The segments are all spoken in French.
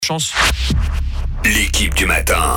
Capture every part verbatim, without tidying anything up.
Chance. L'équipe du matin.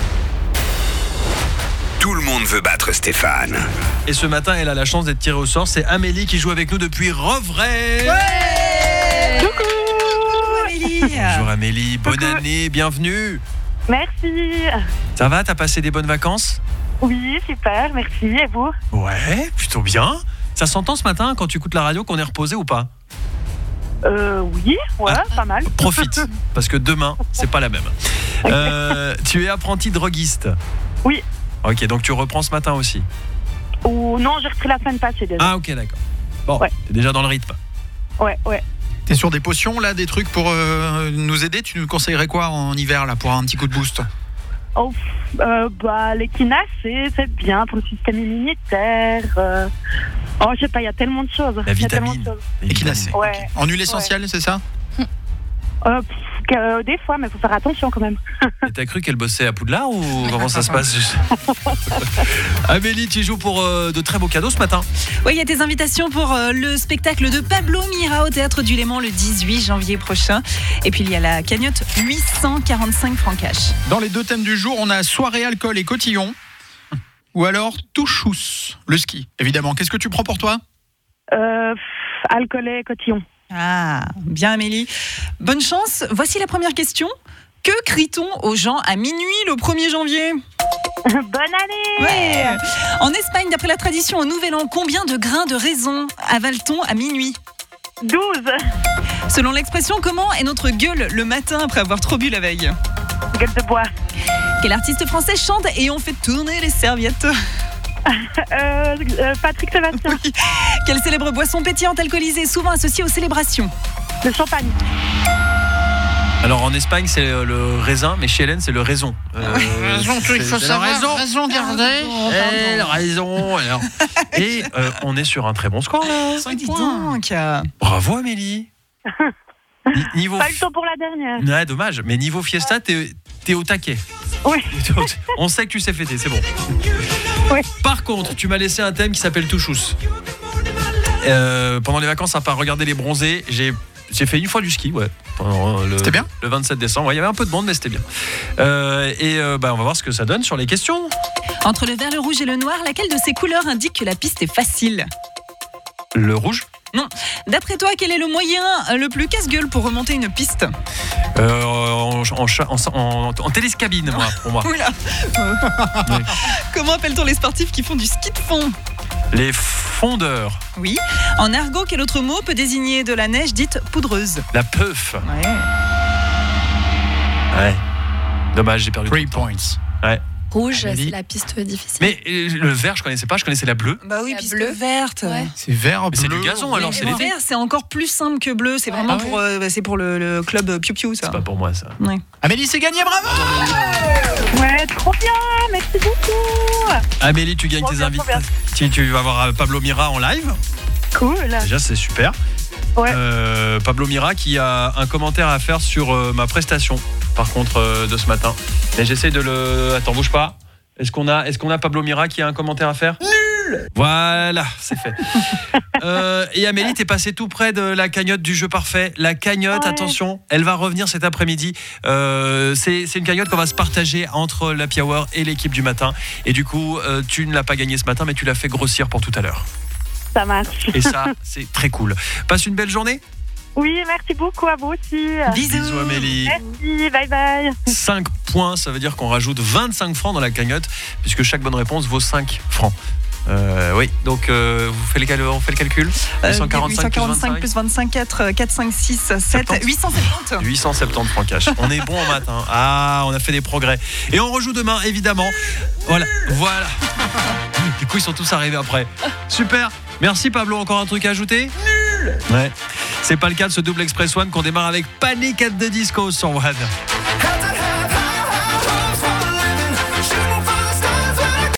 Tout le monde veut battre Stéphane. Et ce matin, elle a la chance d'être tirée au sort. C'est Amélie qui joue avec nous depuis Rouvray. Ouais. Coucou Amélie. Bonjour Amélie, bonne Coucou. année, bienvenue. Merci. Ça va, t'as passé des bonnes vacances? Oui, super, merci. Et vous? Ouais, plutôt bien. Ça s'entend ce matin quand tu écoutes la radio qu'on est reposé ou pas? Euh, oui, ouais, Ah. pas mal. Profite, parce que demain, c'est pas la même. Euh, tu es apprenti droguiste? Oui. Ok, donc tu reprends ce matin aussi? Ou non, j'ai repris la semaine passée déjà. Ah ok, d'accord. Bon, Ouais. t'es déjà dans le rythme. Ouais, ouais. T'es sur des potions là, des trucs pour euh, nous aider? Tu nous conseillerais quoi en hiver là pour un petit coup de boost? Oh, euh, bah, l'équinacée, c'est bien pour le système immunitaire. Euh... Oh, je sais pas, il y a tellement de choses. La Il y a tellement de vitamine. choses. Les Équinacée. vitamines. Ouais. En huile essentielle, c'est ça? Euh, pff, que- des fois, mais faut faire attention quand même. Et t'as cru qu'elle bossait à Poudlard ou comment ça se passe? Amélie, tu joues pour euh, de très beaux cadeaux ce matin. Oui, il y a des invitations pour euh, le spectacle de Pablo Mira au Théâtre du Léman le dix-huit janvier prochain. Et puis il y a la cagnotte huit cent quarante-cinq francs cash. Dans les deux thèmes du jour, on a soirée alcool et cotillon. Ou alors touchous, le ski. Évidemment, qu'est-ce que tu prends pour toi? Euh, pff, alcool et cotillon. Ah, bien Amélie. Bonne chance. Voici la première question. Que crie-t-on aux gens à minuit le premier janvier? Bonne année. Ouais. En Espagne, d'après la tradition, au Nouvel An, combien de grains de raisin avale-t-on à minuit? douze. Selon l'expression, comment est notre gueule le matin après avoir trop bu la veille? Gueule de bois. Quel artiste français chante et on fait tourner les serviettes? Euh, euh, Patrick Sébastien. Oui. Quelle célèbre boisson pétillante alcoolisée souvent associée aux célébrations? Le champagne. Alors en Espagne c'est le raisin, mais chez Hélène c'est le raison. Euh, c'est- c'est la raison. raison garder. Eh, la raison. Alors. Et euh, on est sur un très bon score là. Oh, dis donc. Bravo Amélie. Ni- Niveau. Pas eu le temps pour la dernière. Ouais, dommage. Mais niveau fiesta, t'es, t'es au taquet. Oui. On sait que tu sais fêter, c'est bon. Oui. Par contre, tu m'as laissé un thème qui s'appelle Touchous. Euh, pendant les vacances, à part regarder les bronzés, j'ai, j'ai fait une fois du ski, ouais. Pendant le, C'était bien Le vingt-sept décembre. Ouais, il y avait un peu de monde, mais c'était bien. Euh, et euh, bah, on va voir ce que ça donne sur les questions. Entre le vert, le rouge et le noir, laquelle de ces couleurs indique que la piste est facile? Le rouge. D'après toi, quel est le moyen le plus casse-gueule pour remonter une piste? Euh, en, en, cha- en, en, en télescabine, moi, pour moi. Oula. Oui. Comment appelle-t-on les sportifs qui font du ski de fond? Les fondeurs. Oui. En argot, quel autre mot peut désigner de la neige dite poudreuse? La peuf. Ouais. Ouais. Dommage, j'ai perdu. Three tout le temps. points. Ouais. Rouge, Amélie. c'est la piste difficile. Mais euh, le vert, je connaissais pas, je connaissais la bleue. Bah oui, La piste bleue. verte. Ouais. C'est vert, Mais c'est bleu, du gazon, rouge. alors, Mais c'est le l'été. vert, c'est encore plus simple que bleu. C'est vraiment Ah pour, euh, bah, c'est pour le, le club Piu Piu, ça. C'est pas pour moi, ça. Ouais. Amélie, c'est gagné, bravo! Ouais, trop bien. Merci beaucoup. Amélie, tu gagnes Trop tes bien, trop invités. Tu, tu vas voir euh, Pablo Mira en live. Cool. Déjà, c'est super. Ouais. Euh, Pablo Mira qui a un commentaire à faire sur euh, ma prestation, par contre, euh, de ce matin. Mais j'essaie de le. Attends, bouge pas. Est-ce qu'on a, est-ce qu'on a Pablo Mira qui a un commentaire à faire? Nul. Voilà, c'est fait. euh, et Amélie, t'es passée tout près de la cagnotte du jeu parfait. La cagnotte, Ouais. attention, elle va revenir cet après-midi. Euh, c'est, c'est une cagnotte qu'on va se partager entre l'Happy Hour et l'équipe du matin. Et du coup, euh, tu ne l'as pas gagnée ce matin, mais tu l'as fait grossir pour tout à l'heure. Ça marche. Et ça, c'est très cool. Passe une belle journée. Oui, merci beaucoup à vous aussi. Bisous. Bisous Amélie. Merci, bye bye. cinq points, ça veut dire qu'on rajoute vingt-cinq francs dans la cagnotte, puisque chaque bonne réponse vaut cinq francs. Euh, oui, donc euh, vous faites les cal- on fait le calcul. Euh, huit cent quarante-cinq huit cent quarante-cinq plus plus vingt-cinq, quatre, quatre, cinq, six, sept, soixante-dix. huit cent soixante-dix. huit cent soixante-dix francs cash. On est bon en maths. Hein. Ah, on a fait des progrès. Et on rejoue demain, évidemment. Voilà, voilà. Du coup, ils sont tous arrivés après. Super. Merci Pablo. Encore un truc à ajouter? Nul. Ouais. C'est pas le cas de ce double Express One qu'on démarre avec Panic at the Disco sur One.